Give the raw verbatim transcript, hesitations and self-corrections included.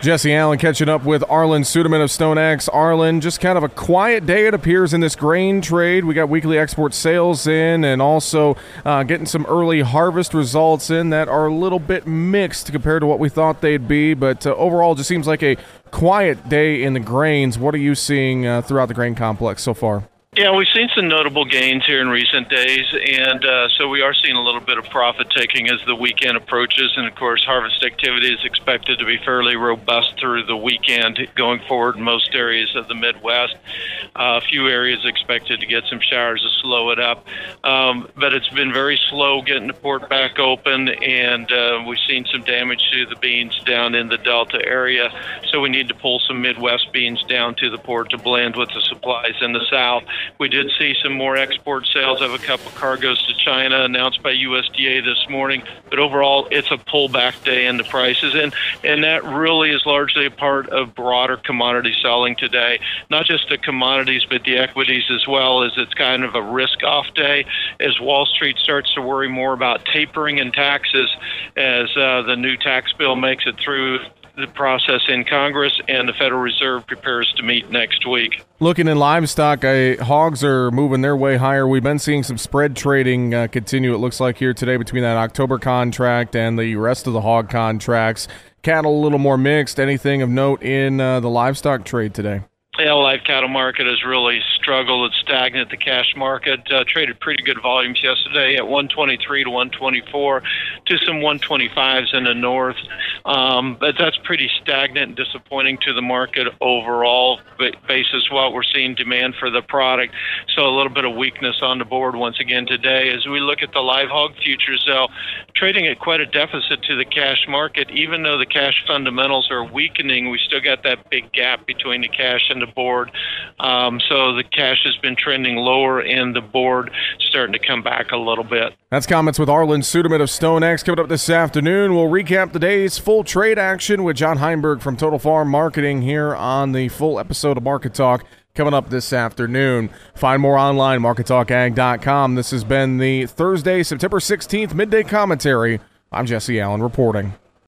Jesse Allen catching up with Arlan Suderman of StoneX. Arlan, just kind of a quiet day, it appears, in this grain trade. We got weekly export sales in and also uh, getting some early harvest results in that are a little bit mixed compared to what we thought they'd be. But uh, overall, it just seems like a quiet day in the grains. What are you seeing uh, throughout the grain complex so far? Yeah, we've seen some notable gains here in recent days, and uh, so we are seeing a little bit of profit-taking as the weekend approaches, and of course harvest activity is expected to be fairly robust through the weekend going forward in most areas of the Midwest. Uh, a few areas expected to get some showers to slow it up, um, but it's been very slow getting the port back open, and uh, we've seen some damage to the beans down in the Delta area, so we need to pull some Midwest beans down to the port to blend with the supplies in the South. We did see some more export sales of a couple cargoes to China announced by U S D A this morning, but overall it's a pullback day in the prices, and, and that really is largely a part of broader commodity selling today, not just the commodities but the equities as well, as it's kind of a risk-off day as Wall Street starts to worry more about tapering and taxes as uh, the new tax bill makes it through the process in Congress and the Federal Reserve prepares to meet next week. Looking in livestock, uh, hogs are moving their way higher. We've been seeing some spread trading uh, continue, it looks like, here today between that October contract and the rest of the hog contracts. Cattle a little more mixed. Anything of note in uh, the livestock trade today? The live cattle market has really struggled. It's stagnant. The cash market uh, traded pretty good volumes yesterday at one twenty-three to one twenty-four to some one twenty-fives in the north. Um, but that's pretty stagnant and disappointing to the market overall, basis what we're seeing demand for the product. So a little bit of weakness on the board once again today. As we look at the live hog futures, though, trading at quite a deficit to the cash market. Even though the cash fundamentals are weakening, we still got that big gap between the cash and the board. Um, so the cash has been trending lower and the board starting to come back a little bit. That's comments with Arlan Suderman of StoneX. Coming up this afternoon, we'll recap the day's full trade action with John Heinberg from Total Farm Marketing here on the full episode of Market Talk coming up this afternoon. Find more online, market talk ag dot com. This has been the Thursday, September sixteenth midday commentary. I'm Jesse Allen reporting.